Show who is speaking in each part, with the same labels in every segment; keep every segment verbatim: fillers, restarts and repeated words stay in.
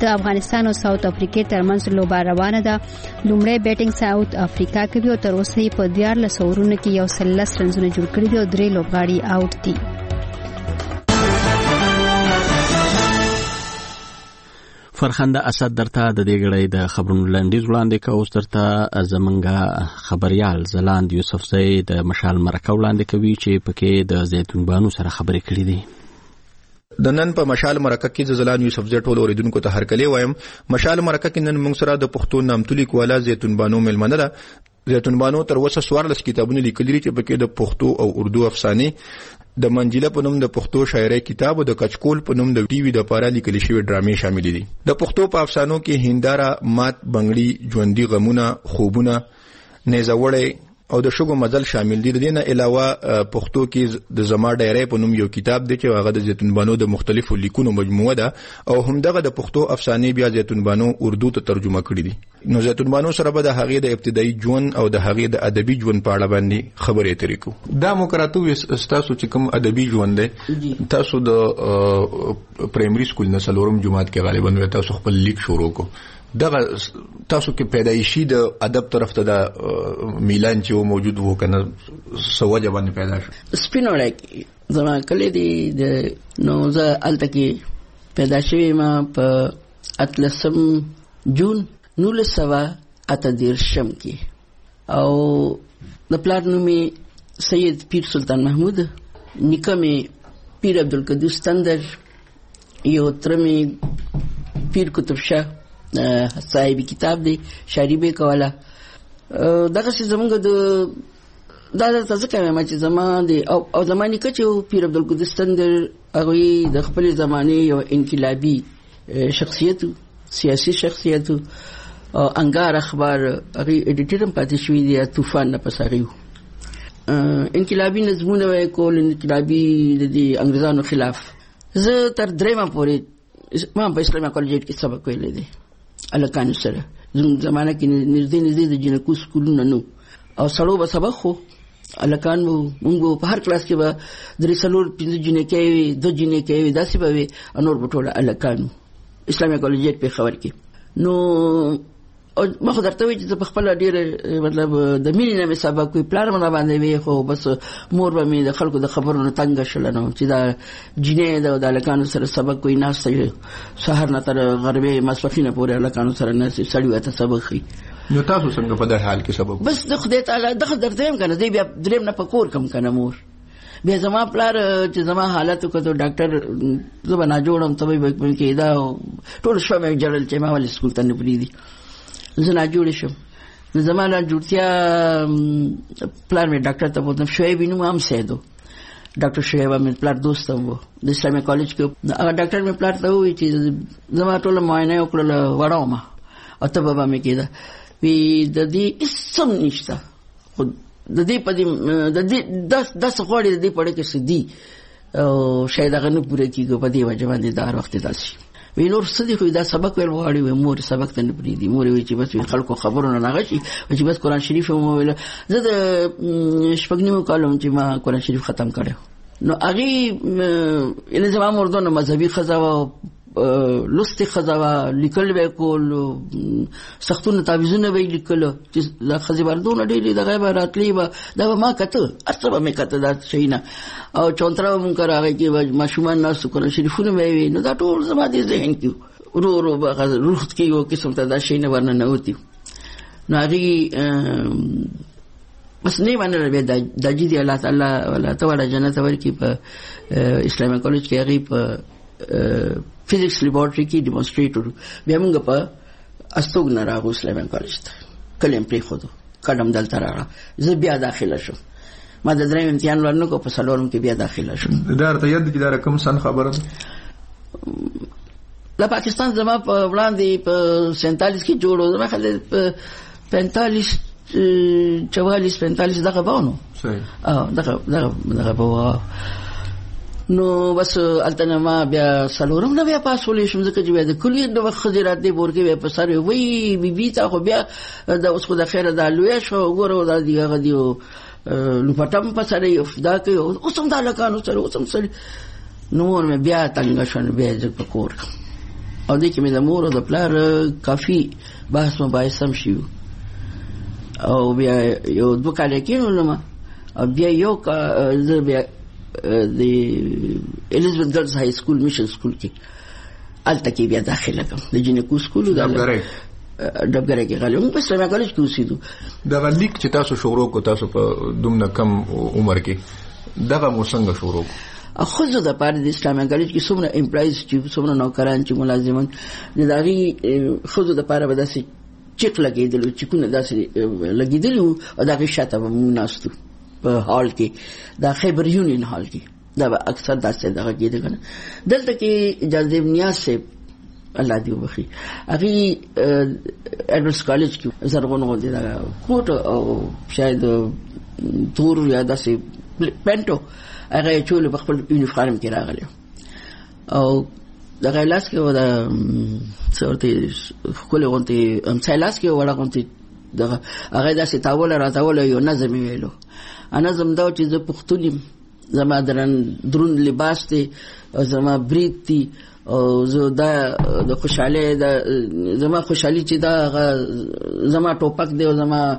Speaker 1: د افغانستان او ساوث افریقا ترمنځ لوبه روانه ده. لومړی بیټینګ ساوث افریقا کوي او تر اوسه په دیارلس اورونو کې یو سل لس رنزونه جوړ کړي دي او درې لوبغاړي آوټ دي.
Speaker 2: فرخنده اسد درته د دې غړې د خبرونو لنډیز وړاندې کوي. درته زمونږه خبريال زلاند یوسف زئی د مشال مرکه وړاندې کوي چې پکې د زیتون بانو سره خبرې کړې دي.
Speaker 3: د نن په مشال مرکه کې د زلان یوسف زئی ټول اوریدونکو ته هرکلی وایم. مشال مرکه کې نن موږ سره د پښتو نامتو لیکواله زیتون بانو ملمنه ده. زیتون بانو تر اوسه څوارلس کتابونه لیکلي چې پکې د پښتو او اردو افسانې، د منجله په نوم د پښتو شاعري کتاب او د کچکول په نوم د ټي وي د پاره لیکل شوی ډرامې شامل دي. د پښتو په افسانو کې هنداره، مات بنگړي، ژوندۍ غمونه، خوبونه، نیزوړې او د شګو مزل شامل دي. د دې نه علاوه پښتو کې د زما ډایری په نوم یو کتاب دی چې هغه د زیتون بانو د مختلفو لیکونو مجموعه ده او همدغه د پښتو افسانې بیا زیتون بانو اردو ته ترجمه کړي دي. نو زیتون بانو سره به د هغې د ابتدایي ژوند او د هغې د ادبي ژوند په اړه باندې خبرې اترې کوو. دا مو کراته ستاسو چې کوم ادبي ژوند دی، تاسو د پرایمري سکول نه څلورم جماعت کې غالبا تاسو خپل لیک شروع کو. دغه تاسو کې پیدایشي د ادب طرف ته د میلان چې موجود وو کنه سوجه باندې پیدا شو؟
Speaker 4: سپینوړی زما کلی دی د نو زه هلته کې پیدا شوی ما په اتلسم جون نولس سوه اته دېرشم کې او د پلار نوم یې سید پیر سلطان محمود، نیکه مې پیر عبدالقدوس تندر، یو تره مې پیر کتب شاه صاحبی کتاب دی شاعري به کوله. دغه څه زمونږ د دا د تاسو کومه چې زمان دی او او زماني کچو پیر عبدالقدوس تندر هغه د خپل زمانه یو انقلابی شخصیت، سیاسي شخصیت او انګار اخبار هغه ایډیټر هم پاتې شوی دی. طوفان نه پساغیو انقلابی نظمونه وکول، انقلابی د انګريزانو خلاف. زه تر درېمه پورې ما په اسلامي کالج کې سبق ویلی دی الکانو سره. زموږ زمانه کې نږدې نږدې د جنکو سکولونه نو او سړو به سبق خو الکان وو. موږ په هر کلاس کې به درې څلور پنځه جنکې وي، دوه جنکې وي، داسې به وي، نور به ټوله الکانو اسلامي کالج په خبر کې. نو ما خو درته وایي چې په خپل ډېر مطلب د مینې نه مې سبق وي، پلار مې باندې وي، خو بس مور به مې د خلکو د خبرونو تنګ شول نو چې دا جنې د الکانو سره سبق وي، ناسته سهار نه تر غربې ماسپښین پورې الکانو سره ناسې سړی ورته سبق ښي.
Speaker 3: نو تاسو څنګه په دې حال کې سبق؟
Speaker 4: بس د خدای تعالی دغه درته وایم کنه، دی بیا دریم نه پکور کم کنه مور بیا زما پلار چې زما حالت وکړو ډاکټر زه به نه جوړم ته به کې دا ټول شپه مې جړل چې ما ولې سکول ته نه پرېږدي. زه نه جوړ شم. د زما لا جوړتیا پلار مې ډاکټر ته بوتم، شعیب نوم هم سیدو، ډاکټر شعیب مې پلار دوست هم د اسلامي کالج کې. هغه ډاکټر مې پلار ته وویل چې زما ټول معاینه وکړل وړاو ما او ته به مې کېده وی د دې اسم نشته، خو د دې په دې د دې داس داس غوړې د دې پړې کې سدي او شاید هغه نه پوره کیږي په دې وجه باندې دا هر وخت داسي وی نور سدي خو دا سبق ویل غواړي وي. مور سبق ته نه پریدي، مور وی چې بس خلکو خبرونه نه غشي چې بس قرآن شریف مو ویل. زه د شپږ نیمو کالم چې ما قرآن شریف ختم کړو نو هغه ان زما مردونه مذهبي خزاوه لستی خزاوه لیکل به کول، سختونه تعویذونه به لیکل چې لا خزیبردونه ډېری د غیب راتلی به دا ما کته ارڅه به کته دا شینه او چونترا مونږ راغی چې ماشومان ناس قرآن شریفونه به وي. نو دا ټول زما د ذهن کې ورو ورو به روح کې یو قسم ته دا شینه ورنه نه وتی. نو هغه بس نه باندې به د جدي الله تعالی ولا تعالی جنت ورکی په اسلامي کالج کې هغه په فزیکس لیبارټری کې ډیمونستریټر بیا موږ په استوګ نه راغو اسلامي کالج ته کلم پری خو کډم دلته راغله. زه بیا داخله شوم، ما د دریم امتحان ورنکو په سلورم کې بیا داخله شوم.
Speaker 3: دا ته یاد کې دا رقم سن خبره
Speaker 4: د پاکستان زما په وړاندې په سینتالیس کې جوړو، زما خل په پینتالیس چوالیس پینتالیس دغه باونو
Speaker 3: صحیح
Speaker 4: اه دغه دغه دغه باو. نو بس التنه ما بیا سلورم نه بیا پاسولې شم ځکه چې بیا د کلیه د وخت خدرات دی ورګه بیا په سره وی بي بي تا خو بیا د اوس خو د خیره د لوی شو ګورو د دیغه دیو نو پټم په سره افدا کوي اوس هم د لکانو سره اوس هم سره نو مې بیا تنګ شون بیا ځکه پکور او دې کې مې د مور او د پلار کافي بحث مباحث هم شي او بیا یو دوه کال کې نو او بیا یو زه بیا د الیزابت ګرلز های سکول میشن سکول کې الته کې بیا داخله کوم د جنکو سکول د ډبګره کې غالي موږ په اسلامي کالج کې اوسېدو.
Speaker 3: دا لیک چې تاسو شروع کو تاسو په دومره کم عمر کې دغه مو څنګه شروع کو؟
Speaker 4: خو زه د پاره د اسلامي کالج کې څومره امپلایز چې څومره نوکران چې ملازمان د دغه خو زه د پاره به داسې چیک لګېدل چې کو نه داسې لګېدل او دغه شاته به مونږ ناستو په هال کې د خیبر یونین هال کې دا به اکثر داسې دغه کېده کنه. دلته کې جاذب نیاز سے الله دې وبخي هغه ایډورس کالج کې زرغون غوندې دا کوټ او شاید تور یا داسې پینټو هغه چول په خپل یونیفارم کې راغلی او دغه لاس کې ودا څورته خپل غونډې ام څلاس کې وړه غونډې دغه هغه داسې تاول راځول یو نظم ویلو نظم دا چې زه پښتون زما درن درون لباس دی زما برید دی او زه دا د خوشاله دا زما خوشحالي چې دا زما ټوپک دی او زما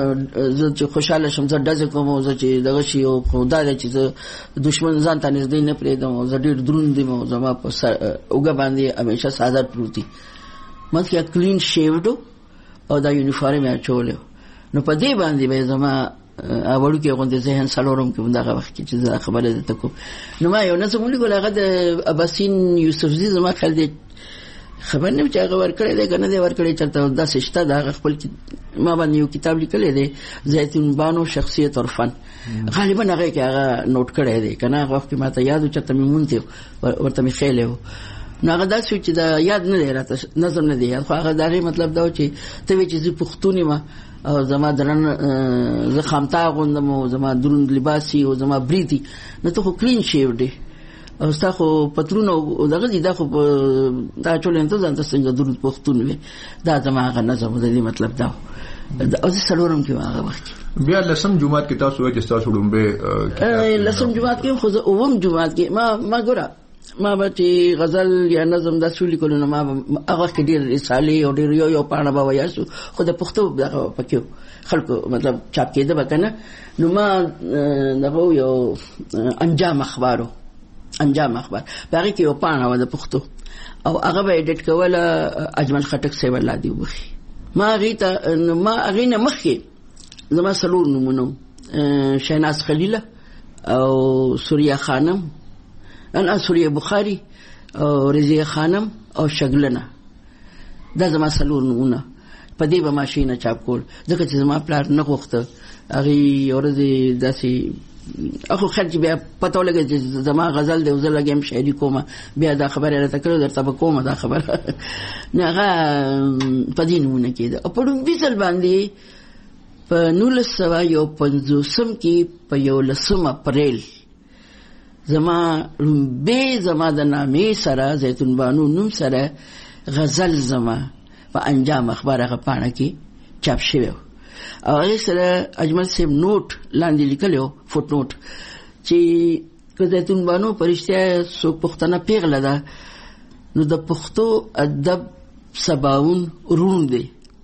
Speaker 4: زه چې خوشاله شم زه دځ کوم زه چې دغه شی او خدای چې زه دشمن ځان ته نږدې نه پرېږدم زه ډېر درون دی او زما په اوګه باندې همیشه ساده پروتي مته کلین شیوډو او دا یونیفارم یې چولې نو په دې باندې به زما اولو کې غونډه ذهن سلورم کې دغه وخت کې چې خبره ده تکو نو ما یو نظم ولیکل هغه د اباسین یوسفزي زما خل دې خبر نه چې هغه ورکړی دی کنه دی ورکړی چې دا سشته دا خپل ما باندې یو کتاب لیکلی دی زیتون بانو شخصیت اور فن غالبا هغه کې هغه نوٹ کړی دی کنه هغه وخت ما ته یاد چې ته مونته ورته می خېلې نو هغه دا چې دا یاد نه دی راته نظم نه دی خو هغه دا مطلب دا چې ته چې زه پښتوني ما او زما درن زه خامتا غوندم او زما درون لباسي او زما بریتي نو ته خو کلین شیو دی او ستا خو پترون او دغه دي دا خو دا چولې ته ځان ته څنګه درون پښتون وي دا زما هغه نظم دی مطلب دا او زه سلورم کې هغه وخت
Speaker 3: بیا لسم جمعات کې تاسو وایي چې تاسو ډومبه
Speaker 4: لسم جمعات کې خو زه اوم جمعات کې ما ما ګوره ما به چې غزل یا نظم د سولې کولو ما هغه کې ډېر رسالې او ډېر یو یو پاڼه به وایاسو خو د پښتو دغه پکې خلکو مطلب چاپ کېده به کنه نو ما دغه یو انجام اخبارو انجام اخبار باقي کې یو پاڼه و د پښتو او هغه به ایډیټ کوله اجمل خټک صاحب الله دی وبخي ما غیته ما غینه مخکې زما سلور نمونه شیناز خلیله او سوریا خانم ان سوریا بخاری او رضیه خانم او شغلنه دا زما سلور نمونه په دې به ماشینه چاپ کول ځکه چې زما پلار نه غوښته هغه ورته داسي اخو خرج بیا پته ولګی چې زما غزل دی وزل لګم شاعري کومه بیا دا خبره راته کړو درته به کومه دا خبره نه هغه په دې نمونه کېده او په دې ځل باندې په نولس سوه یو پنځوسم کې په یو لسم اپریل زما به زما د نامې سره زیتون بانو نوم سره غزل زما په انجام اخبار هغه پاڼه کې چاپ شوی او هغه سره اجمل صاحب نوٹ لاندې لیکلو فوټ نوٹ چې زیتون بانو پرشته سو پښتنه پیغله ده نو د پښتو ادب سباون رون دی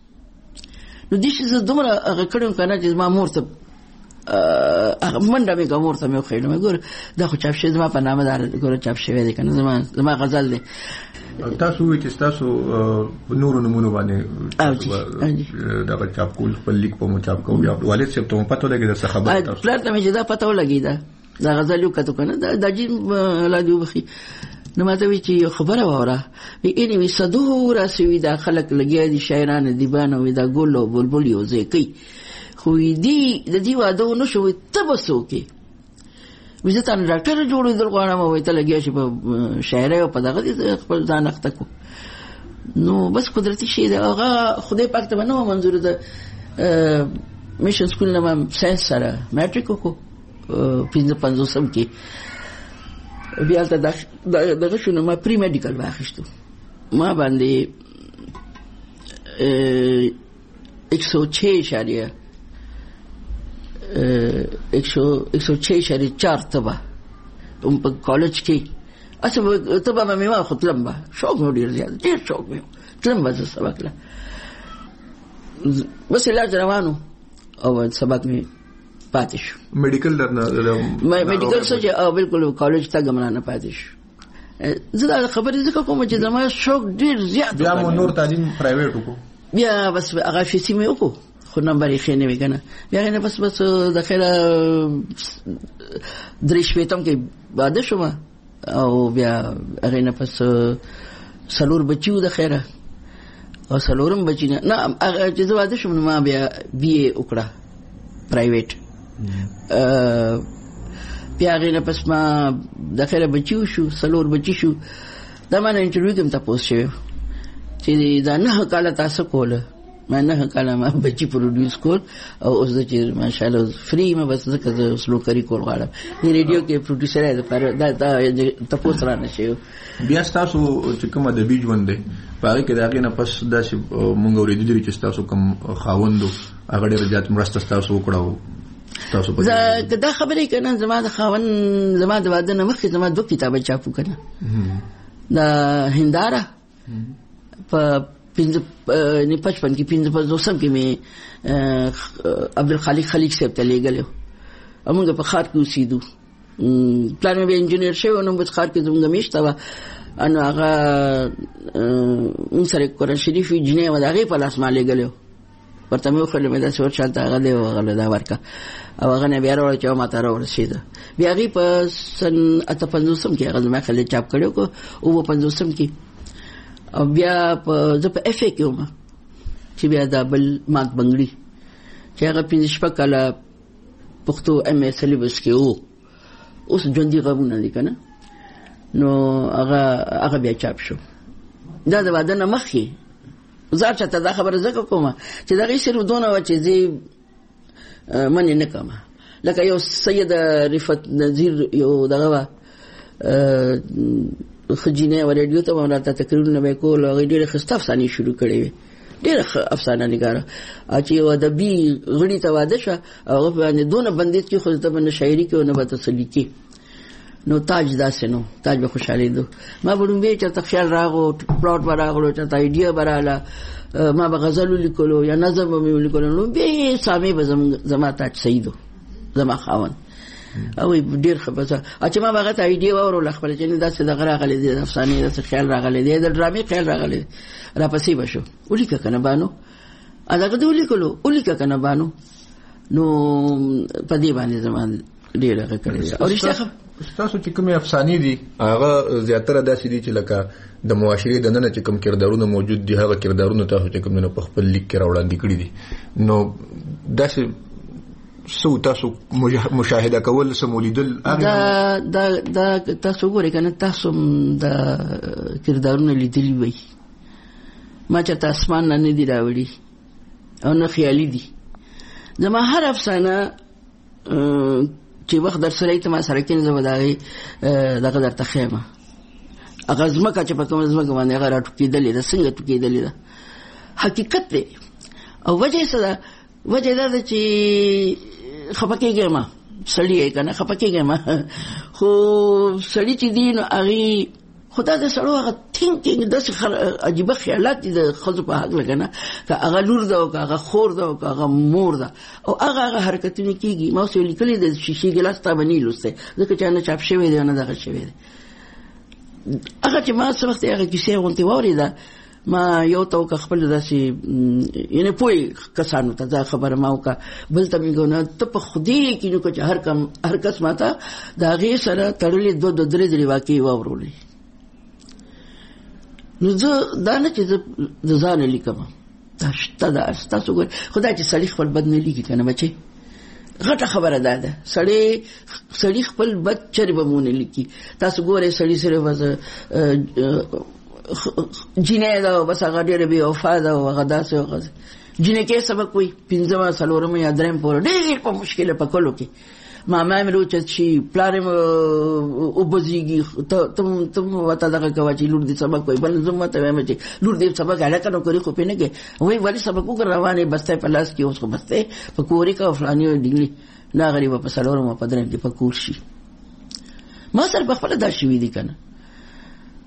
Speaker 4: نو دې چې زه دومره هغه کړم کنه چې ما مور ته هغه منډه مې کوم ورته مې خېړم مې ګور دا خو چاپ شوی زما په نامه دار ګور چاپ شوی دی کنه زما زما غزل دی
Speaker 3: تاسو وی چې تاسو نور نمونه باندې دا چاپ کول په لیک په مو چاپ کوو یا والد صاحب ته پته لګی دا خبره تاسو
Speaker 4: پلان ته مې دا پته ولګی دا دا غزل یو کته کنه دا د جین لا دی وبخي نو ماته وی چې خبره وره وی وی صدور اسوي دا خلک لګیا دي شاعران دیبان او دا ګل او بلبل یو ځکې خو دې د دې واده نو شو تبسو کې وزه تان ډاکټر جوړې درغواړم او ته لګیا شي په شاعري او په دغه دې خپل ځان اخته کو نو بس قدرتي شي دا هغه خدای پاک ته نو منظور ده میشن سکول نه ساينس سره میټریک کو پنځه پنځوسم کې بیا ته دغه شنو ما پری میډیکل واخیستو ما باندې एक सौ छह इशारिया एक सौ एक सौ छह इशारे चार तबा उन पर कॉलेज की اصل ته به مې ما خو تلم به شوق مې ډېر زیات ډېر شوق مې تلم به زه سبق له بس علاج روانو او سبق مې پاتې شو
Speaker 3: میډیکل درنه
Speaker 4: میډیکل څه چې بالکل کالج ته ګمرا نه پاتې شو زه دا خبرې ځکه کوم چې زما شوق ډېر زیات
Speaker 3: بیا مو نور تعلیم پرایویټ وکړو
Speaker 4: بیا بس هغه فیسي مې وکړو خو نمبر یې ښه نه وي که نه بیا نه بس بس د خیره درې شپېتم کې واده شوم او بیا هغې نه پس څلور بچي وو د خیره او څلورم بچي نه نه هغه چې زه واده شوم نو ما بیا بي اې وکړه پرایویټ بیا هغې نه پس ما د خیره بچي وشو څلور بچي شو دا ما نه انټرویو کې هم تپوس شوی چې دا نهه کاله تاسو کوله ما نه کاله ما بچی پروډوس کول او اوس د چې ماشاءالله فری ما بس ځکه زه سلوکري کول غواړم د ریډیو کې پروډوسر دی دا دا تاسو را نشئ
Speaker 3: بیا تاسو چې کوم د بیج وندې پاره کې دا غینه پس داسې مونږ ورېدل چې تاسو کوم خاوندو هغه ډېر زیات مرسته تاسو وکړو تاسو په
Speaker 4: دا خبرې کنه زما د خاوند زما د واده نه مخکې زما دوه کتابه چاپو کنه دا هنداره په پنځه نه پچپن کې پنځه پنځوسم کې مې عبدالخالق خلیق صاحب ته لېږلی و موږ په ښار کې اوسېدو پلار مې بیا انجینر شوی و نو په ښار کې زموږ میشته وه نو هغه موږ سره قرآن شریف جنۍ وه د هغې په لاس ما لېږلی و ورته مې وښودل مې داسې ورشه هلته هغه دی و هغه له دا ورکړه او هغه نه بیا راوړه چې ما ته راورسېده بیا هغې په سن اته پنځوسم کې هغه زما خیال چاپ کړی و اووه پنځوسم کې او بیا په زه په اف ای کې وم چې بیا دا بل مات بنګړي چې هغه پنځه شپږ کاله پښتو ایم اے سلیبس کې و اوس ژوندي غږونه دي که نه نو هغه هغه بیا چاپ شو دا د واده نه مخکې زه چاته دا خبره ځکه کومه چې د هغې صرف دونه وه چې زه منې نه کومه لکه یو سید رفت نظیر یو دغه وه خجینه و ریډیو ته مو راته تقریرونه به کول هغې ډېرې ښایسته افسانې شروع کړې وې ډېره ښه افسانه نګاره چې یو ادبي غړي ته واده شوه او هغه باندې دونه بندیز کې خو ته به نه شاعري کې او نه به ته څه لیکې نو تاج داسې نو تاج به خوشحالېدو ما به ډومبې چېرته خیال راغلو پلاټ به راغلو چېرته ایډیا به راغله ما به غزل ولیکلو یا نظم به مې ولیکلو نو بې سامې به زما تاج سعید و زما خاوند او ډېر ښه بس چې ما به هغه ته ایډیا واورله خپله چې نه داسې دغه راغلی دی د افسانې داسې خیال راغلی دی د ډرامې خیال راغلی دی راپسې به شو ولیکه که نه بانو هغه دې ولیکلو ولیکه که نه بانو نو په دې باندې زما ډېر هغه کړی دی او رښتیا
Speaker 3: ستاسو چې کومې افسانې دي هغه زیاتره داسې دي چې لکه د معاشرې دننه چې کوم کردارونه موجود دي هغه کردارونه تاسو چې کوم نه په خپل لیک کې راوړاندې کړي دي نو داسې سو تاسو مشاهده کول سمولیدل
Speaker 4: دا دا دا تاسو ګورئ که نه تاسو د کردارونه لیدلي وي ما چېرته اسمان نه نه دي راوړي او نه خیالي دي زما هر افسانه چې وخت در سره ته ما سره کېنه زه به د هغې دغه درته ښیم هغه ځمکه چې په کومه ځمکه باندې هغه را ټوکېدلې ده څنګه ټوکېدلې ده حقیقت دی او وجه یې څه ده وجه دا ده چې خفه کېږم سړی یې که نه خفه کېږم خو سړي چې دي نو هغې خو دا د سړو هغه تھینکینګ داسې عجیبه خیالات دي د ښځو په هکله که نه که هغه لور ده او که هغه خور ده او که هغه مور ده او هغه هغه حرکتونه کېږي ما اوس یو لیکلی د شیشې ګیلاس تا به نه یې لوستی ځکه چې نه چاپ شوی دی او نه دغه شوی دی هغه چې ما څه وخت هغه کیسې غوندې واورېده ما یو ته وکړه خپل داسې یعنې پوه کسانو ته دا خبره ما وکړه بل ته مې ګونه ته په خدای کې نو که چې هر کم هر کس ما ته د هغې سره تړلې دوه دوه درې درې واقعې واورولې نو زه دا نه چې زه د ځانه لیکم دا شته ده ستاسو ګورئ خدای چې سړي خپل بد نه لیکي که نه بچې غټه خبره دا ده سړی سړي خپل بد چرې به مو نه لیکي تاسو ګورئ سړي صرف جینۍ ده او بس هغه ډېره بې وفا ده او هغه داسې هغه جینکې سبق وایي پنځمه څلورمه یا درېیم پورې ډېر په مشکله په کلو کې ماما مې روچت شي پلار مې وبزېږي ته ورته دغه کوه چې لور دې سبق وایي بل زه ورته وایم چې لور دې سبق هلکه نو کوي خو پې نه کوي وایي ولې سبق وکړه روانې بستی په لاس کې اوس خو بستی په کورې کوه فلاني ډینګلي نه غریبه په څلورمه په درېیم کې په کور شي ما سره په خپله دا شوي دي که نه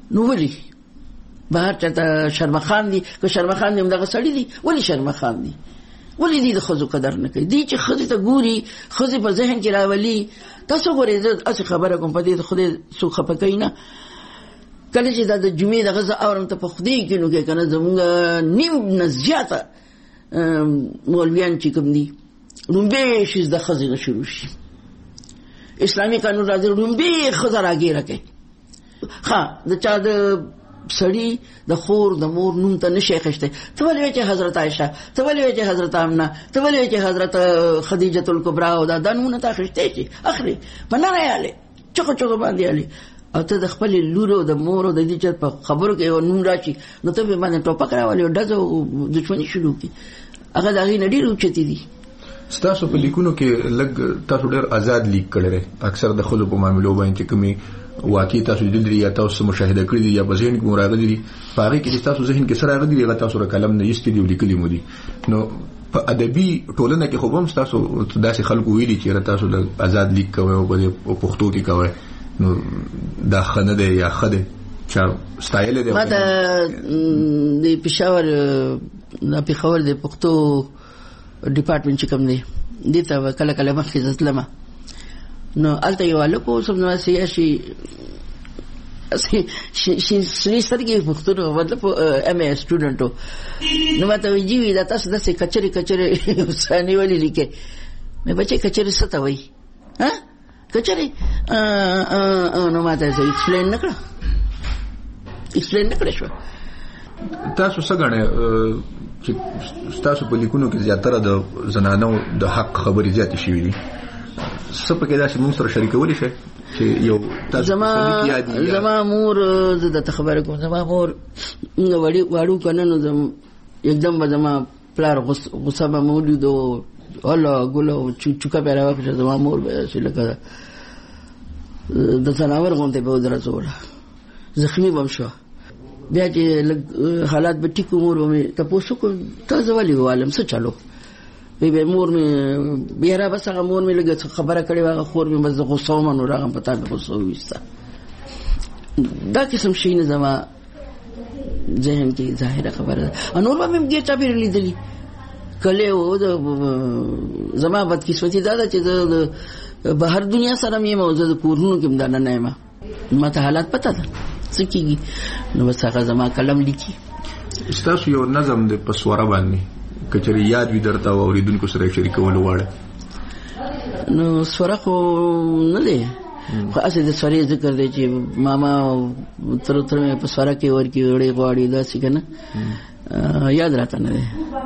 Speaker 4: نو ولي بهر چاته شرمخان دي که شرمخان دي همدغه سړي دي ولي شرمخان دي ولې دي د ښځو قدر نه کوي دي چې ښځې ته ګوري ښځې په ذهن کې راولي تاسو ګورئ زه هسې خبره کوم په دې خدای څوک خفه کوي نه کله چې دا د جمعې دغه زه اورم ته په خدای کې نو کې که نه زمونږ نیم نه زیاته مولویان چې کوم دي لومبې شي د ښځې نه شروع شي اسلامي قانون راځي لومبې ښځه راګیره کوي ښه د چا د سړی د خور د مور نوم ته نشي اخیستی ته ولې وایې چې حضرت عایشه ته ولې وایې چې حضرت آمنه ته ولې وایې چې حضرت خدیجة الکبرا او دا دا نومونه ته اخیستی چې اخلي په نره یې هلې چغو چغو باندې هلې او ته د خپلې لور او د مور او د دې چې په خبرو کې یو نوم راشي نو ته به باندې ټوپک راولې او ډزه او دښمني شروع کړي هغه د هغې نه ډېر اوچتې دي
Speaker 3: ستاسو په لیکونو کې لږ تاسو ډېر آزاد لیک کړی دی اکثر د ښځو په معاملو باندې چې کومې واقعي تاسو لیدلي یا تاسو مشاهده کړي دي یا په ذهن کې مو راغلي دي په هغې کې چې تاسو ذهن کې څه راغلي دي هغه تاسو را قلم نه ایستي دي او لیکلي مو دي نو په ادبي ټولنه کې خو به هم ستاسو داسې خلکو ویلي چې تاسو د آزاد لیک کوئ او په پښتو کې کوئ نو دا ښه نه دی یا ښه دی چا ستایلی دی
Speaker 4: ما ته د پېښور د پېښور د پښتو ډپارټمنټ چې کوم دی دې ته کله کله مخکې زه تلمه نو هلته یو هلک و سم نو سیا شي شنې سترګې پښتون و مطلب ایم اے سټوډنټ و نو ما ته وایي جي وي دا تاسو داسې کچرې کچرې افسانې ولې لیکئ مې بچی کچرې څه ته وایي ها کچرې نو ما ته یې ایکسپلین نه کړه ایکسپلین نه کړه شوه
Speaker 3: تاسو څه ګڼئ چې ستاسو په لیکونو کې زیاتره د زنانو د حق خبرې زیاتې شوي دي څه پکې داسې موږ سره شریکولی شئ چې یو تاسو
Speaker 4: زما مور زه درته خبره کوم زما مور واړو که نه نو یکدم به زما پلار غصه به مې ولیدو هله ګله چوکه به یې راواخېسته زما مور به داسې لکه د ځناور غوندې به ودرځوله زخمي به م شوه بیا چې لږ حالات به ټیک مور به مې تپوس وکړو تا زه ولې ووالم څه چلو وی به مور مې بیا را بس هغه مور مې لږ خبره کړې وه هغه خور مې بس د غصه ومه نو راغلم په تا مې غصه وویسته دا قسم شیونه زما ذهن کې ظاهره خبره ده او نور به مې ګیر چاپېره لیدلي کلی و زما بدقسمتي دا ده چې زه د بهر دنیا سره مې یم او زه د کورونو کې هم دننه یم ما ته حالات پته ده څه کېږي نو بس هغه زما قلم لیکي
Speaker 3: ستاسو یو نظم دی په سوره باندې که چېرې یاد وي درته او اورېدونکو سره یې شریکول غواړئ
Speaker 4: نو سوره خو نه دی خو هسې د سورې ذکر دی چې ماما او تر تر مې په سوره کې ورکړي وړې غواړي داسې که نه یاد راته نه دی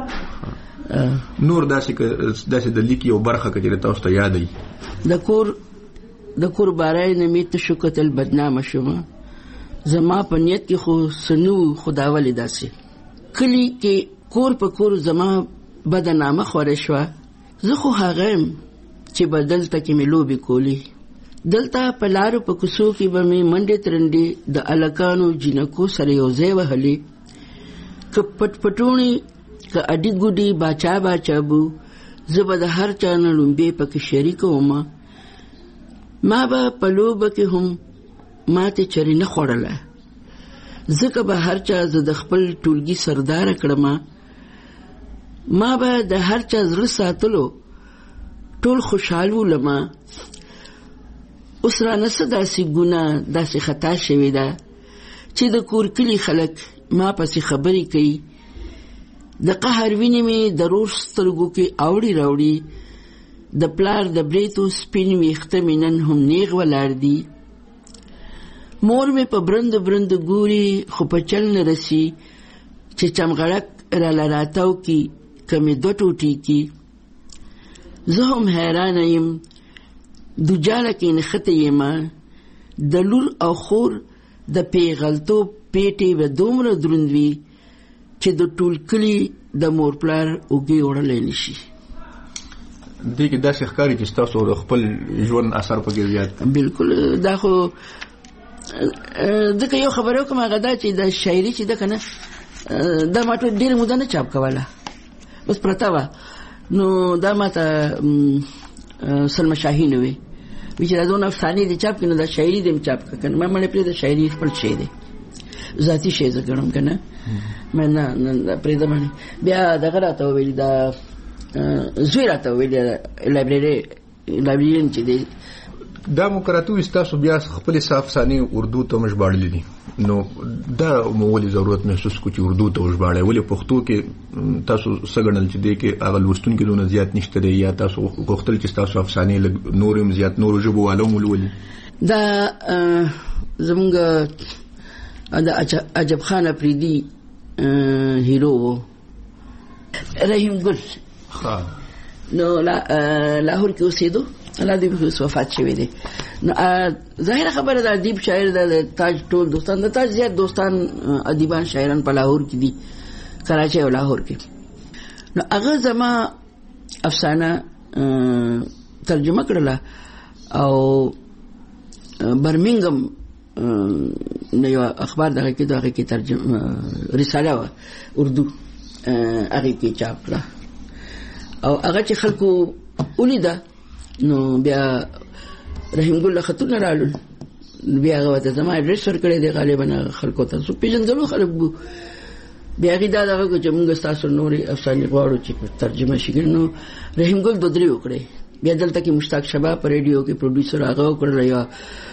Speaker 3: نور داسې داسې د لیک یو برخه که چېرې تاسو ته یاد وي
Speaker 4: د کور د کور بارای نه مې تشو کتل بدنامه شومه زما په نیت کې خو څه نه و خو دا ولې داسې کلي کې کور په کور زما بده نامه خوره شوه زه خو هغه یم چې به دلته کې مې لوبې کولې دلته په لارو په کوڅو کې به مې منډې ترنډې د هلکانو جینکو سره یو ځای وهلې که پټ پټوڼې که اډي ګوډي باچا باچا بو زه به د هر چا نه لومبې پکې شریکه ومه ما به په لوبه کې هم ماته چرې نه خوړله ځکه به هر چا زه د خپل ټولګي سرداره کړمه ما به د هر چا زړه ساتلو ټول خوشحال ولمه اوس رانه څه داسې ګناه داسې خطا شوې ده چې د کور کلي خلک ما پسې خبرې کوي د قهر وینې مې د رور سترګو کې اوړي راوړي د پلار د بریتو سپین ویښته مې نن هم نیغ ولاړ دي مور مې په برند برند ګوري خو په چل نه رسي چې چمغړک راله راتاو کی که مې دوه ټوټې کی زه هم حیرانه یم دوجاله کې نښته یمه د لور او خور د پیغلتوب پیټې به دومره دروند وي چې د ټول کلي د مور پلار اوږې وړلی نه شي
Speaker 3: دې کې داسې ښکاري چې ستاسو د خپل ژوند اثر پکې زیات
Speaker 4: بالکل دا خو ځکه یو خبره وکړم هغه دا چې د شاعري چې ده که نه دا ما ټول ډېره موده نه چاپ کوله اوس پرته وه نو دا ما ته سلمه شاهین وی وی چې دا دونه افسانې دې چاپ کړي نو دا شاعري دې م چاپ کړه که نه ما مړې پرېږده شاعري خپل شی دی ذاتی شی زګړم کنه مې نه نه پرې د باندې بیا دغه راته ویل دا زوی راته ویل لایبرری لایبرریان چې دی
Speaker 3: دا مقرراتو استاسو بیا خپل افسانې اردو ته مشباړلې دي نو دا مولي ضرورت محسوس کو چې اردو ته وژباړي ولې پښتو کې تاسو سګنل چې دی کې هغه لوستون کې دونه زیات نشته دی یا تاسو غوښتل چې تاسو افسانې نورم زیات نور ژبو علوم ولولي
Speaker 4: دا زمونږ دا عجب خان افریدي هیرو رحیم ګل
Speaker 3: ها
Speaker 4: نو لاهور کې اوسېدو الله دې په وفات شوی دی نو ظاهر خبره ده ادیب شاعر د تاج ټول دوستان د تاج زیات دوستان ادیبان شاعران په لاهور کې دي کراچي او لاهور کې نو هغه زما افسانه ترجمه کړله او برمنګم نو یو اخبار دغه کې دغه کې ترجمه رساله و اردو هغه کې چاپ کړه او هغه چې خلکو ولیده نو بیا رحیم ګل خطونه رالل بیا هغه ته زما اډرس ورکړی دی غالبا خلکو ته سو پیژندلو خلک بیا هغه دا دغه چې موږ تاسو نورې افسانې غواړو چې ترجمه شي نو رحیم ګل دوه درې وکړي بیا دلته کې مشتاق شبا په ریډیو کې پروډوسر هغه وکړل یا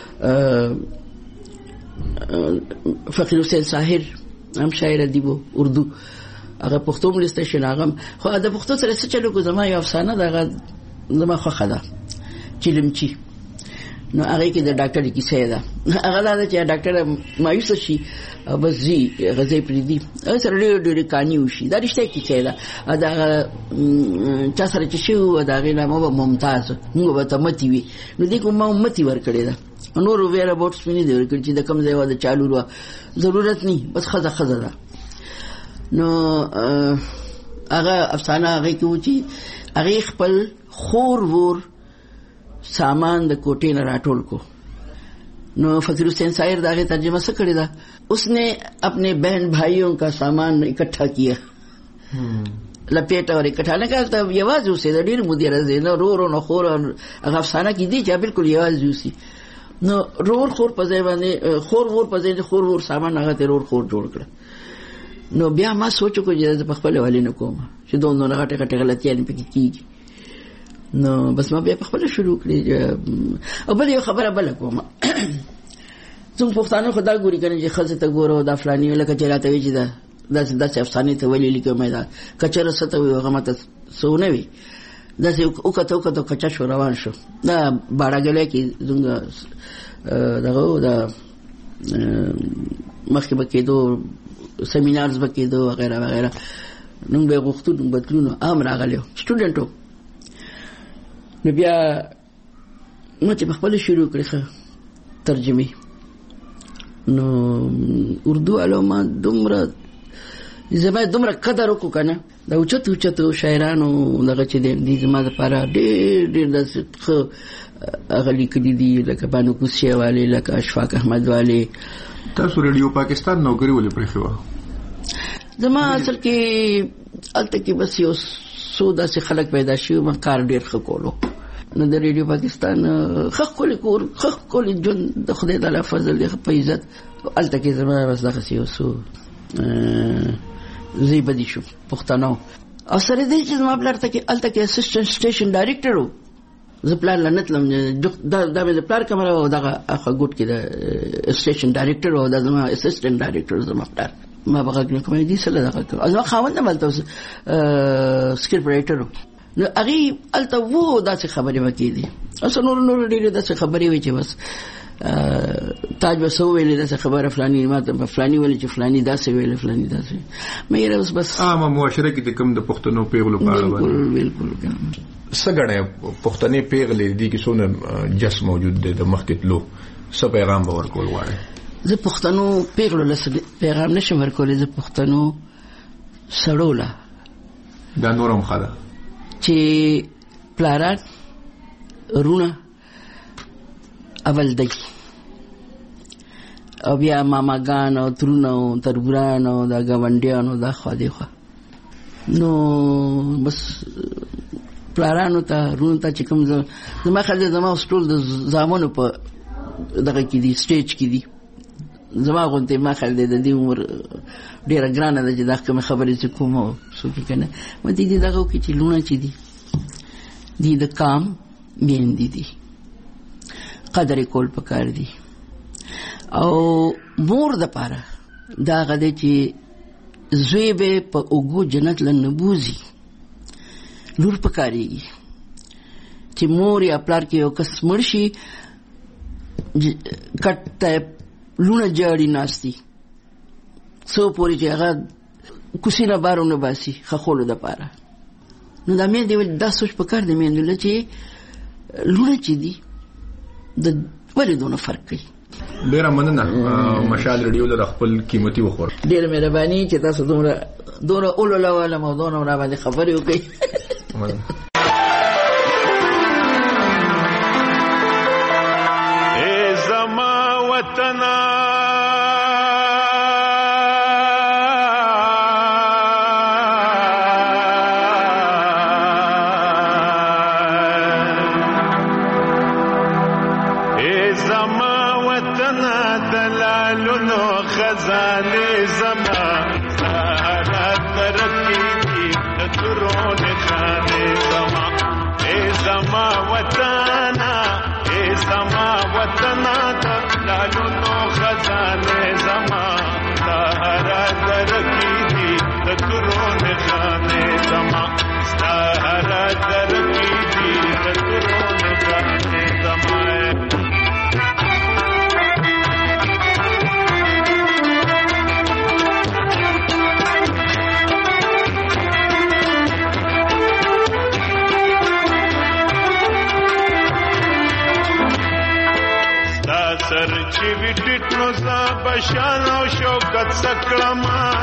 Speaker 4: فقیر حسین ساحر هم شاعر ادیب اردو هغه پښتو ملسته شناغم خو دا پښتو سره څه چلو کو زما یو افسانه دغه زما خوښه ده چلمچی نو هغه کې د ډاکټر کیسه ده هغه دا چې ډاکټر مایوس شي بس زی غزې پریدي سره ډېر ډېر کانی وشي دا رښتیا کیسه ده دا چا سره چې شو دا غي نامه ممتاز موږ به ته متي وي نو دې کوم متي ور کړی ده نور ویره بوټس مې نه دی ورکړي چې د کم ځای و د چالو ورو ضرورت نه بس خزه خزه ده نو هغه افسانه هغه کې و چې هغه خپل خور ور सामान द कोटे न राटोल को नो फकीर हुसैन साहिर दागे तर्जुमा से करी दा उसने अपने बहन भाइयों का सामान इकट्ठा किया लपेटा और इकट्ठा न कहा तब ये आवाज उसे डीर मुदीर जे नो रो रो न खोर अगर अफसाना की दी जा बिल्कुल ये आवाज उसी नो रोर खोर पजे वाले खोर वोर पजे खोर वोर सामान आगा ते रोर खोर जोड़ कर नो बिया मा सोचो को जे पखपले वाली न कोमा چې دوه نه غټه غټه غلطیاں پکې کیږي نو بس ما بیا په خپل شروع کړی او بل یو خبره بل کوم څنګه پښتانه خدای ګوري کنه چې خزه ته ګورو دا فلاني لکه چې راته وی چې دا داسې داسې افسانې ته ویلې لیکم دا کچره ستو یو هغه ماته سونه وی داسې او کته او کته کچا شو روان شو دا باړګلې کې څنګه دغه دا مخکې بکېدو سیمینارز بکېدو وغیرہ وغیرہ نو به غوښتو نو بدلونو عام راغلیو سټوډنټو نو بیا ما چې خپل شروع کړې ترجمه نو اردو علوم دومره زما دومره قدر وکړه کنه دا اوچت اوچت شاعرانو دغه چې د زما لپاره ډېر ډېر د هغه لیکلي دي لکه بانو کوسیه والے لکه اشفاق احمد والے
Speaker 3: تاسو ریډیو پاکستان نوکری ولې پرې خو
Speaker 4: زما اصل کې الته کې بس یو سودا سي خلک پیدا شي ما کار ډېر خکولو نو د ریډیو پاکستان خخ کول کور خخ کول جون د خدای تعالی فضل دی په عزت الته کې زما بس دغه سي وسو زی بدی شو پښتنو او سره دې چې زما بلارته کې الته کې اسسټنټ سټیشن ډایریکټر وو زه پلان لنتلم دا دا د پلان کمره او دغه اخه ګوت کې د سټیشن ډایریکټر او د زما اسسټنټ ډایریکټر زما پلان ما بغاګ نه کومې دي سره دغه ازما خاوند نه ملته سکرپټ رائټر نو هغه الته وو داسې خبرې وکړي دي اصل نور نور ډېر داسې خبرې وي چې بس تاج وسو ویلې داسې خبره فلاني ماته فلاني ویلې چې فلاني داسې ویلې فلاني داسې مې اوس بس
Speaker 3: عامه معاشره کې د کم د پښتنو پیغلو په اړه
Speaker 4: بالکل بالکل
Speaker 3: سګړې پښتني پیغلې دي کې څونه جس موجود دي د مخکې لو څه پیغام به ورکول وایي
Speaker 4: زه پښتنو پیغلو لسه پیغام نشم ورکولې زه پښتنو سړوله
Speaker 3: دا نورم خاله
Speaker 4: چې پلاران رونه اول دی او بیا ماماګان او ترونه او تربوران او دا ګاونډیانو دا خوا دی خوا نو بس پلارانو ته رونه ته چې کوم زما خلک زما ټول د زامنو په دغه کې دي سټیج کې دي زما غونته ما خل دې د دې عمر ډیره ګرانه ده چې دا کوم خبرې چې کوم څه کې کنه مې دې دغه کې چې لونه چې دي دې د کام میندې دي قدر کول پکار دي او مور د پاره دا غده چې زوی به په اوګو جنت لنبوزي لور پکاريږي چې مور یا پلار کې یو کس مرشي کټه لونه جاړي ناشتي سو پوری چې هغه کوسینه بارونه باسي خخولو د پاره نو دا مې دی دا سوچ پکار دی مې نو چې لونه چې دي د ولې دونه فرق کوي.
Speaker 3: ډیره مننه مشال ریډیو له خپل قیمتي وخور.
Speaker 4: ډیره مهرباني چې تاسو دومره دومره اولولا ولا موضوع نه را باندې خبرې وکړي.
Speaker 5: اے زما وطن خزانه زما سهارا ترکی دی ترون خانه زما اے زما وطنا اے زما وطنا دلالونو خزانه زما سهارا ترکی دی ترون خانه زما سهارا ترکی دی ترون خانه زما سر چې وټټ نو صاحب شان او شوکت سکړم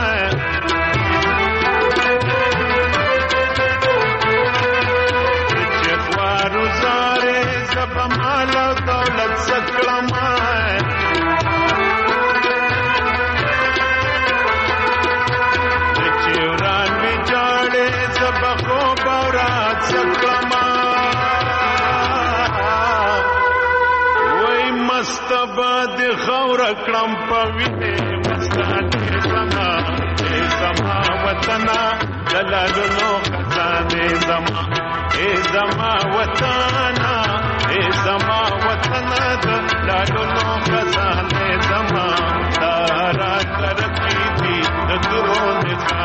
Speaker 5: چې خوارو زاره زب مال او دولت سکړم چې وران می جاړې زب خو بورات سکړم مستبد خور کړم پوینه مستان زما اے زما وطنا جلالو خزانه زما اے زما وطنا اے زما وطنا جلالو خزانه زما تارا ترکی دی درون